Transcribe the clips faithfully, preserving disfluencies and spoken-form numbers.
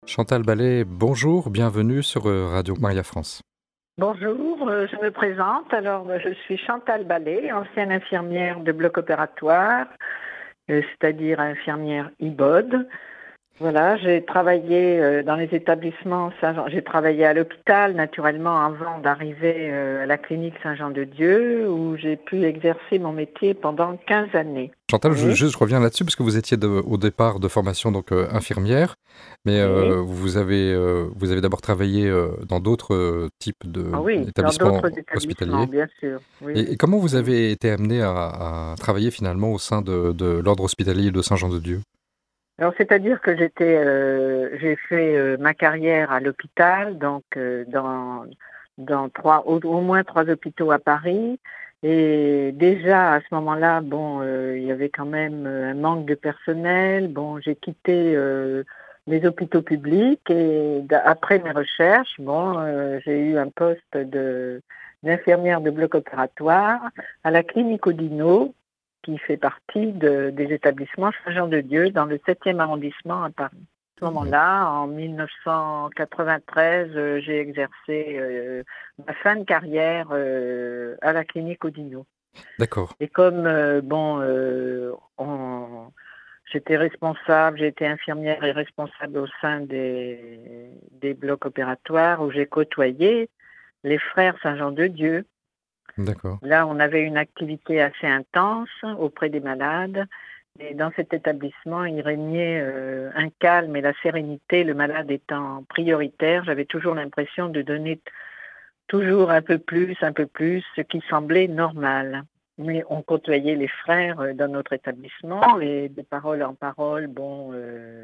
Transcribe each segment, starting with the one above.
Chantal Ballet, bonjour, bienvenue sur euh, Radio Maria France. Bonjour, euh, je me présente. Alors, euh, je suis Chantal Ballet, ancienne infirmière de bloc opératoire, euh, c'est-à-dire infirmière I B O D. Voilà, j'ai travaillé euh, dans les établissements Saint-Jean. J'ai travaillé à l'hôpital, naturellement, avant d'arriver euh, à la clinique Saint-Jean-de-Dieu, où j'ai pu exercer mon métier pendant quinze années. Chantal, je, Oui, juste, je reviens là-dessus parce que vous étiez de- au départ de formation donc euh, infirmière, mais oui. euh, vous avez, euh, vous avez d'abord travaillé euh, dans d'autres euh, types de- Ah oui, dans d'établissements d'autres établissements, hospitaliers. bien sûr. Oui, Et, et oui. comment vous Mm. avez été amené à, à travailler finalement au sein de, de l'ordre hospitalier de Saint-Jean-de-Dieu? Alors, c'est-à-dire que j'étais, euh, j'ai fait euh, ma carrière à l'hôpital, donc euh, dans, dans trois, au, au moins trois hôpitaux à Paris. Et déjà, à ce moment-là, bon, euh, il y avait quand même euh, un manque de personnel. Bon, j'ai quitté euh, les hôpitaux publics et d- après mes recherches, bon, euh, j'ai eu un poste de, d'infirmière de bloc opératoire à la clinique Odino, qui fait partie de, des établissements Saint-Jean-de-Dieu dans le septième arrondissement à Paris. À ce moment-là, en mille neuf cent quatre-vingt-treize, euh, j'ai exercé euh, ma fin de carrière euh, à la clinique Odino. D'accord. Et comme euh, bon, euh, on, j'étais responsable, j'ai été infirmière et responsable au sein des, des blocs opératoires où j'ai côtoyé les frères Saint-Jean-de-Dieu. D'accord. Là, on avait une activité assez intense auprès des malades. Et dans cet établissement, il régnait euh, un calme et la sérénité, le malade étant prioritaire. J'avais toujours l'impression de donner toujours un peu plus, un peu plus, ce qui semblait normal. Mais on côtoyait les frères euh, dans notre établissement et de parole en parole, bon, euh,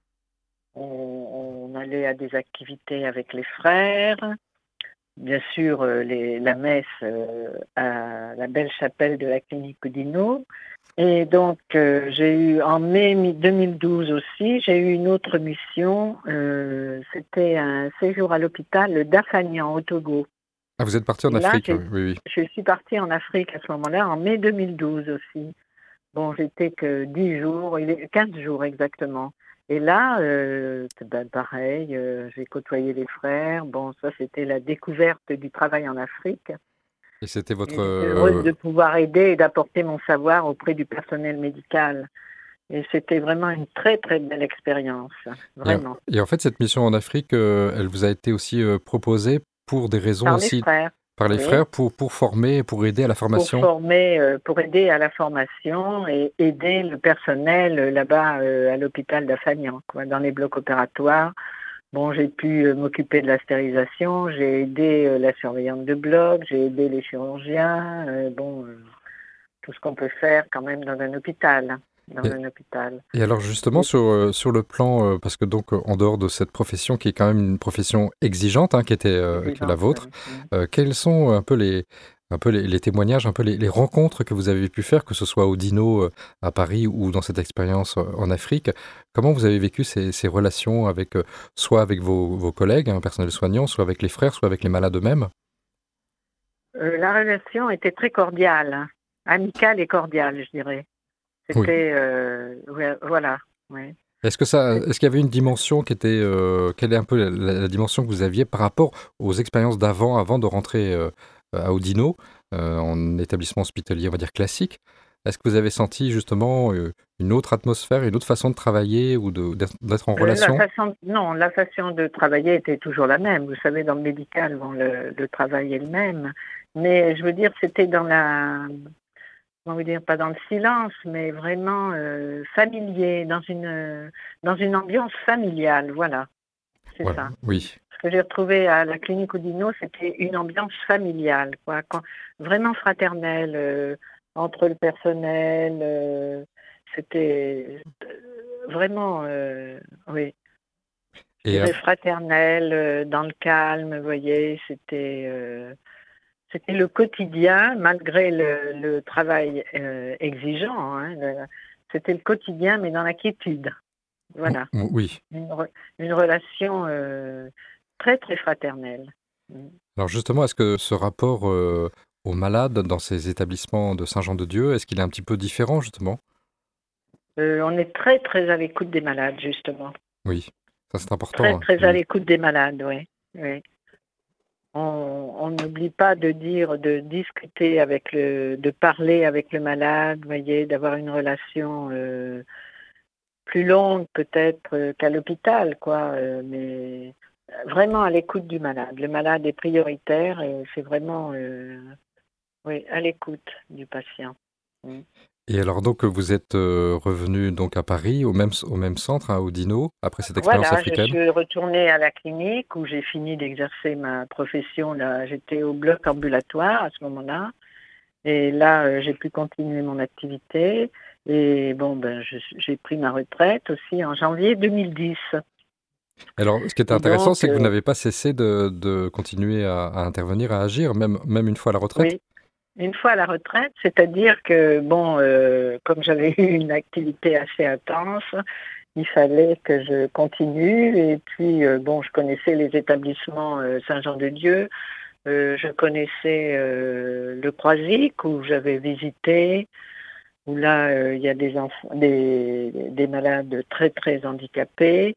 on, on allait à des activités avec les frères. Bien sûr, euh, les, la messe euh, à la belle chapelle de la clinique Odino. Et donc, euh, j'ai eu, en mai deux mille douze aussi, j'ai eu une autre mission. Euh, c'était un séjour à l'hôpital, le Dafanian, au Togo. Ah, vous êtes parti en Et là, Afrique, j'ai, oui, oui. Oui. je suis partie en Afrique à ce moment-là, en mai deux mille douze aussi. Bon, j'étais que dix jours, il est quinze jours exactement. Et là, euh, ben, pareil, euh, j'ai côtoyé les frères. Bon, ça, c'était la découverte du travail en Afrique. Et c'était Et votre... j'étais heureuse euh, de pouvoir aider et d'apporter mon savoir auprès du personnel médical. Et c'était vraiment une très, très belle expérience, et, vraiment. et en fait, cette mission en Afrique, euh, elle vous a été aussi euh, proposée pour des raisons Par les aussi frères, par les oui, frères pour, pour former, pour aider à la pour formation. former, euh, pour aider à la formation et aider le personnel euh, là-bas euh, à l'hôpital d'Afagnan, quoi, dans les blocs opératoires. Bon, j'ai pu euh, m'occuper de la stérilisation, j'ai aidé euh, la surveillante de bloc, j'ai aidé les chirurgiens, euh, bon, euh, tout ce qu'on peut faire quand même dans un hôpital, dans Et, un hôpital. et alors justement, Et, sur, euh, sur le plan, euh, parce que donc euh, en dehors de cette profession qui est quand même une profession exigeante, hein, qui était, euh, qui est la évidente, vôtre, oui. euh, quels sont un peu les, un peu les, les témoignages, un peu les, les rencontres que vous avez pu faire, que ce soit au Dino euh, à Paris ou dans cette expérience euh, en Afrique? Comment vous avez vécu ces, ces relations avec, euh, soit avec vos, vos collègues, un personnel soignant, soit avec les frères, soit avec les malades eux-mêmes? Euh, la relation était très cordiale, hein, amicale et cordiale, je dirais. Oui. C'était, euh, ouais, voilà, ouais. Est-ce que ça, C'est- est-ce qu'il y avait une dimension qui était, euh, quelle est un peu la, la- la dimension que vous aviez par rapport aux expériences d'avant, avant de rentrer euh, à Odino, euh, en établissement hospitalier, on va dire classique? Est-ce que vous avez senti justement euh, une autre atmosphère, une autre façon de travailler ou de, d'être d'être en euh, la relation? façon, non, la façon de travailler était toujours la même. Vous savez, dans le médical, bon, le, le travail est le même. Mais je veux dire, c'était dans la, comment vous dire, pas dans le silence, mais vraiment euh, familier, dans une, dans une ambiance familiale, voilà, c'est Voilà, ça. oui. Ce que j'ai retrouvé à la clinique Oudinot, c'était une ambiance familiale, quoi, quand- vraiment fraternelle euh, entre le personnel. euh, c'était euh, vraiment, euh, oui, je Et, euh, dirais fraternel, euh, dans le calme, vous voyez, c'était, euh, c'était le quotidien, malgré le, le travail euh, exigeant, hein, le- c'était le quotidien, mais dans la quiétude. ou- Voilà, ou- oui. une, re- une relation euh, très, très fraternelle. Mm. Alors justement, est-ce que ce rapport euh, aux malades dans ces établissements de Saint-Jean-de-Dieu, est-ce qu'il est un petit peu différent justement? Euh, on est très, très à l'écoute des malades, justement. Oui. Ça, c'est Très, important. Hein. très à Oui. l'écoute des malades, oui. Oui. On on n'oublie pas de dire, de discuter avec le, de parler avec le malade, vous voyez, d'avoir une relation euh, plus longue peut-être euh, qu'à l'hôpital, quoi. euh, mais vraiment à l'écoute du malade. Le malade est prioritaire et c'est vraiment, euh, oui, à l'écoute du patient. Mm. Et alors donc vous êtes euh, revenu donc à Paris, au même, au même centre, hein, au Dino, après cette expérience Voilà, je africaine. suis retournée à la clinique où j'ai fini d'exercer ma profession. Là, j'étais au bloc ambulatoire à ce moment-là. Et là, euh, j'ai pu continuer mon activité. Et bon, ben, je- j'ai pris ma retraite aussi en janvier deux mille dix. Alors, ce qui est Et intéressant, donc, c'est que vous euh, n'avez pas cessé de, de continuer à, à intervenir, à agir, même, même une fois à la retraite. oui, une fois à la retraite, c'est-à-dire que, bon, euh, comme j'avais eu une activité assez intense, il fallait que je continue. Et puis, euh, bon, je connaissais les établissements euh, Saint-Jean-de-Dieu. Euh, je connaissais euh, le Croisic où j'avais visité, où là, euh, il y a des enfants, des, des malades très, très handicapés.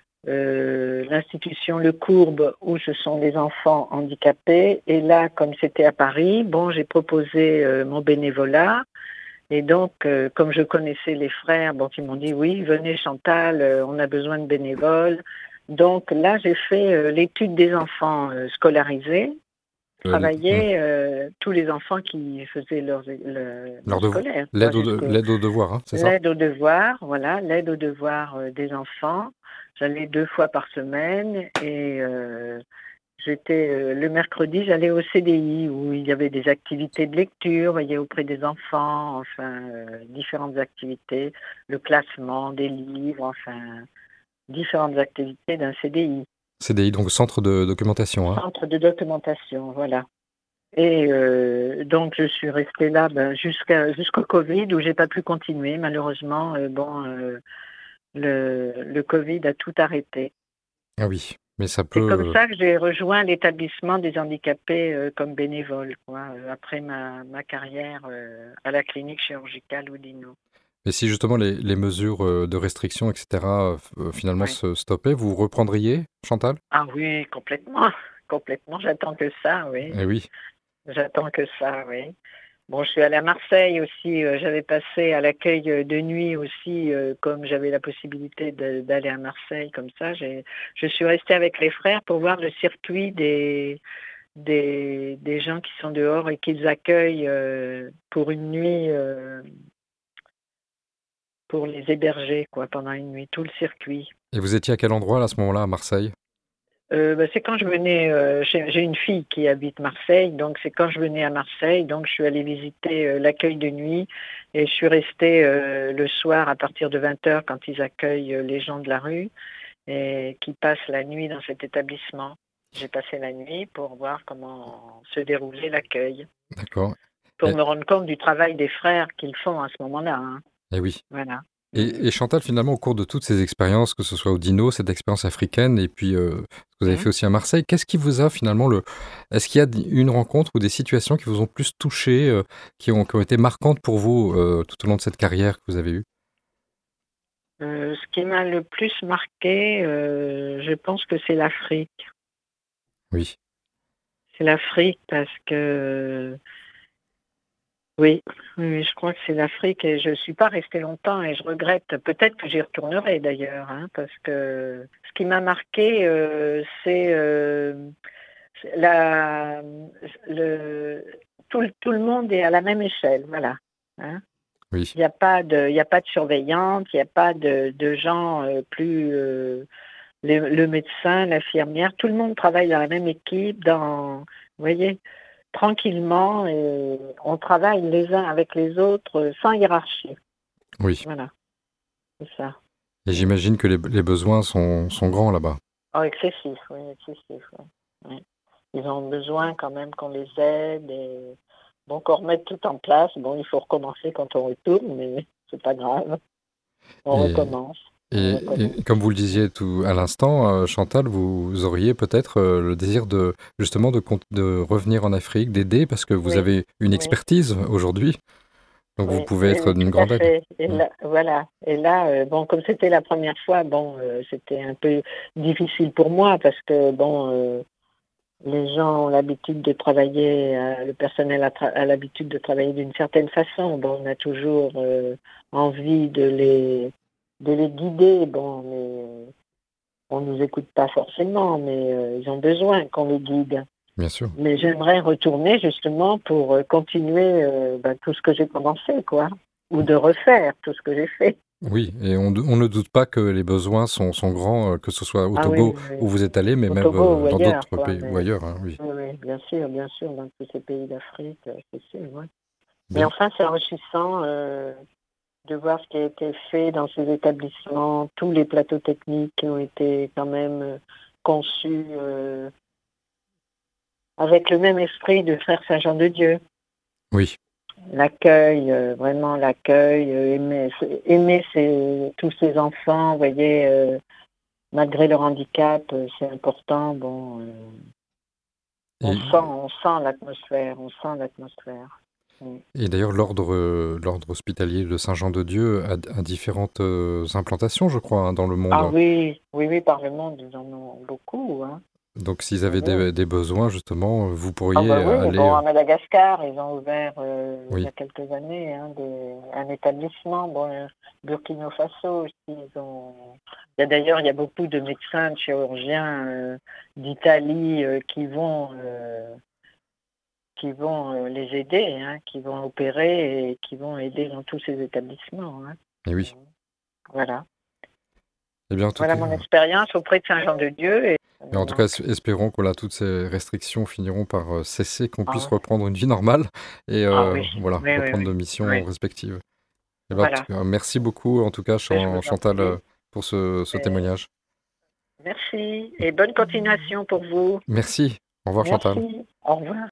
Euh, l'institution Le Courbe, où ce sont des enfants handicapés. Et là, comme c'était à Paris, bon, j'ai proposé euh, mon bénévolat. Et donc, euh, comme je connaissais les frères, bon, ils m'ont dit, oui, venez Chantal, euh, on a besoin de bénévoles. Donc là, j'ai fait euh, l'étude des enfants euh, scolarisés, Euh, hmm. travailler euh, tous les enfants qui faisaient leur, le, le Lors de scolaire, quoi, l'aide au, de- jusque l'aide aux devoirs, hein, c'est ça? l'aide aux devoirs, voilà, l'aide aux devoirs euh, des enfants. J'allais deux fois par semaine et euh, j'étais euh, le mercredi, j'allais au C D I où il y avait des activités de lecture, vous voyez, auprès des enfants, enfin euh, différentes activités, le classement des livres, enfin différentes activités d'un C D I, C D I, donc centre de documentation. Hein. centre de documentation, voilà. Et euh, donc je suis restée là ben, jusqu'à jusqu'au Covid où j'ai pas pu continuer malheureusement. Euh, bon, euh, le, le Covid a tout arrêté. Ah oui, mais ça C'est comme peut. ça que j'ai rejoint l'établissement des handicapés euh, comme bénévole, quoi, euh, après ma, ma carrière euh, à la clinique chirurgicale Oudinot. Mais si justement les, les mesures euh, de restriction, et cetera, euh, f- euh, finalement Ouais. se stoppaient, vous reprendriez, Chantal? Ah oui, complètement, complètement. J'attends que ça, oui. Eh oui. J'attends que ça, oui. Bon, je suis allée à Marseille aussi. euh, j'avais passé à l'accueil euh, de nuit aussi, euh, comme j'avais la possibilité de- d'aller à Marseille comme ça. J'ai, je suis restée avec les frères pour voir le circuit des, des, des gens qui sont dehors et qu'ils accueillent euh, pour une nuit, euh, pour les héberger, quoi, pendant une nuit, tout le circuit. Et vous étiez à quel endroit là, à ce moment-là, à Marseille? Euh, bah, c'est quand je venais, euh, j'ai j'ai une fille qui habite Marseille, donc c'est quand je venais à Marseille, donc je suis allée visiter euh, l'accueil de nuit et je suis restée euh, le soir à partir de vingt heures quand ils accueillent euh, les gens de la rue et qui passent la nuit dans cet établissement. J'ai passé la nuit pour voir comment se déroulait l'accueil, D'accord. pour Et, me rendre compte du travail des frères qu'ils font à ce moment-là. Hein. eh oui. Voilà. Mm. Et, et Chantal, finalement, au cours de toutes ces expériences, que ce soit au Dino, cette expérience africaine, et puis euh, ce que vous avez Mm. fait aussi à Marseille, qu'est-ce qui vous a finalement le... Est-ce qu'il y a d- une rencontre ou des situations qui vous ont plus touché, euh, qui ont, qui ont été marquantes pour vous euh, tout au long de cette carrière que vous avez eue? Euh, ce qui m'a le plus marqué, euh, je pense que c'est l'Afrique. Oui. C'est l'Afrique parce que oui, oui, oui, je crois que c'est l'Afrique et je ne suis pas restée longtemps et je regrette. Peut-être que j'y retournerai d'ailleurs, hein, parce que ce qui m'a marqué, euh, c'est euh, c'est la, le, tout, le- tout le monde est à la même échelle, voilà. Hein. Oui. Il n'y a pas de, il y a pas de surveillante, il n'y a pas de, de gens euh, plus euh, le, le médecin, l'infirmière, tout le monde travaille dans la même équipe, dans, vous voyez, tranquillement, et on travaille les uns avec les autres sans hiérarchie. Oui. Voilà, c'est ça. Et j'imagine que les, les besoins sont, sont grands là-bas. Oh, excessif, oui, excessif. Oui. Oui. Ils ont besoin quand même qu'on les aide et bon, qu'on remette tout en place. Bon, il faut recommencer quand on retourne, mais c'est pas grave. On Et, recommence. On et, recommence. et comme vous le disiez tout à l'instant, euh, Chantal, vous auriez peut-être euh, le désir de justement de, cont- de revenir en Afrique, d'aider, parce que vous Oui, avez une oui. expertise aujourd'hui. Donc vous Oui, pouvez oui, être oui, d'une tout à grande aide. fait. Et Mm. là, voilà. Et là, euh, bon, comme c'était la première fois, bon, euh, c'était un peu difficile pour moi parce que, bon, euh, les gens ont l'habitude de travailler, euh, le personnel a, tra- a l'habitude de travailler d'une certaine façon. Bon, on a toujours euh, envie de les, de les guider. Bon, mais on nous écoute pas forcément, mais euh, ils ont besoin qu'on les guide. Bien sûr. Mais j'aimerais retourner justement pour euh, continuer euh, ben, tout ce que j'ai commencé, quoi, ou de refaire tout ce que j'ai fait. Oui, et on, on ne doute pas que les besoins sont, sont grands, euh, que ce soit au Ah oui, Togo oui, où vous êtes allé, mais au même Togo euh, ou dans ailleurs, d'autres quoi. pays ou Mais ailleurs, hein, oui. oui, oui, bien sûr, bien sûr, dans tous ces pays d'Afrique, euh, c'est sûr. Ouais. Mais Bien. enfin, c'est enrichissant euh, de voir ce qui a été fait dans ces établissements, tous les plateaux techniques qui ont été quand même euh, conçus euh, avec le même esprit de Frère Saint-Jean-de-Dieu. Oui, L'accueil, euh, vraiment l'accueil, euh, aimer, aimer ces- tous ces enfants, vous voyez, euh, malgré leur handicap, euh, c'est important. Bon, euh, on et, sent, on sent l'atmosphère, on sent l'atmosphère. Mm. et d'ailleurs l'ordre euh, l'ordre hospitalier de Saint-Jean-de-Dieu a, a différentes euh, implantations, je crois, hein, dans le Ah monde. oui, oui, oui, par le monde, ils en ont beaucoup, hein. Donc s'ils Oui, avaient oui. des, des besoins, justement, vous Ah pourriez bah oui, aller... bon, euh, à Madagascar, ils ont ouvert euh, il y oui, a quelques années hein, des, un établissement. Bon, euh, Burkina Faso aussi, ils ont. Il y a d'ailleurs, il y a beaucoup de médecins, de chirurgiens euh, d'Italie euh, qui vont euh, qui vont euh, les aider, hein, qui vont opérer et qui vont aider dans tous ces établissements. Hein. et oui. Voilà. Eh bien, en tout Voilà cas, mon expérience auprès de Saint-Jean-de-Dieu. Et et en tout maintenant, cas, es- espérons que là, toutes ces restrictions finiront par euh, cesser, qu'on ah, puisse ouais. reprendre une vie normale et Ah euh, oui, voilà, oui, oui, reprendre oui. nos missions Oui. respectives. Eh bien, en tout Voilà. cas, merci beaucoup, en tout cas, Ben, je Chan- vous en Chantal, euh, prie. pour ce, ce Et témoignage. merci et bonne continuation pour vous. Merci. Au revoir, Chantal. Merci. Au revoir.